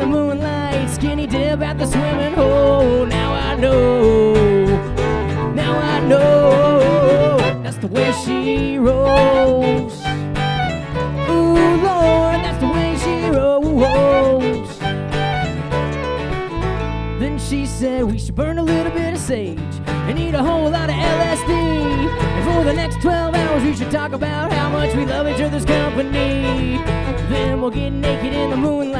the moonlight, skinny dip at the swimming hole. Now I know, that's the way she rolls. Ooh, Lord, that's the way she rolls. Then she said we should burn a little bit of sage and eat a whole lot of LSD. And for the next 12 hours we should talk about how much we love each other's company. Then we'll get naked in the moonlight